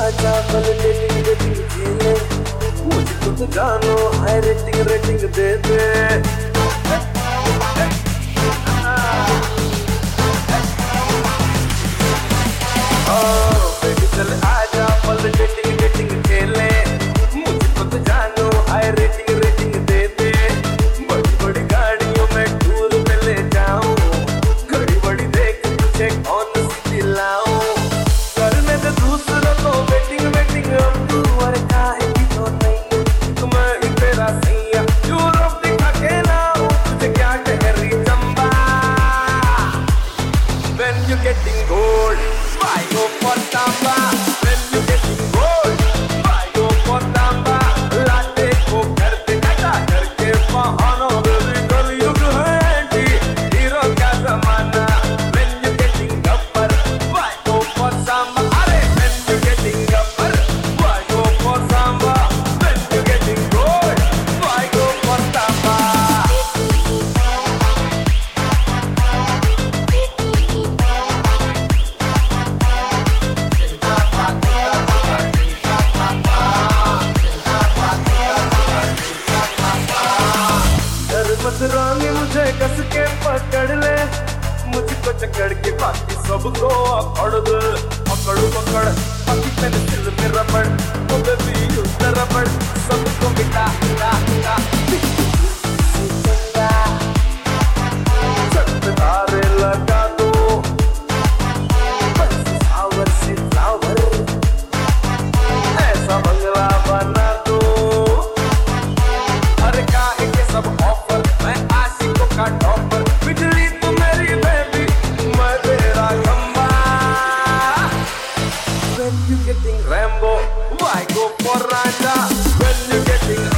आजा कल dating dating खेले, मुझको तो जानो हाई रेटिंग रेटिंग दे दे। बेबी चल आजा कल डेटिंग डेटिंग खेले, मुझको तो जानो हाई रेटिंग रेटिंग दे दे। बड़ी बड़ी गाड़ियों में टूर पे ले जाऊं, घड़ी बड़ी देख तुझे कौन सी दिलाऊं। करने दे दूसरों को वेटिंग वेटिंग, अब तू और काहे की तो नहीं, तो मैं ही तेरा सैया यूरोप दिखा के लाऊं तुझे क्या टहरी Chamba. When you getting gold, why go for tamba? When you getting gold, why go for tamba? लाते को घर पे कटा करके बहाना, बेबी कलयुग है एंटी, हीरो का जमाना। When you getting gabbar, why go for samba? अरे when you getting gabbar, why go for samba? When you getting gold, why go for tamba? मत रानी मुझे कस के पकड़ ले, मुझको चकड़ के बाकी सबको अकड़ दे। पकड़ पकड़ बाकी पेंसिल में रबड़, ओ बेबी यूज द रबड़, सबको मिटा मिटा मिटा। छत पे तारे लगा दो, बस फ्लावर से फ्लावर, ऐसा बंगला बना दो। अरे काहे के सब ऑफर, मैं आशिकों का टॉपर, बिजली तू मेरी बेबी, मैं तेरा खंबा। When you getting Rambo, why go for Raja? When you getting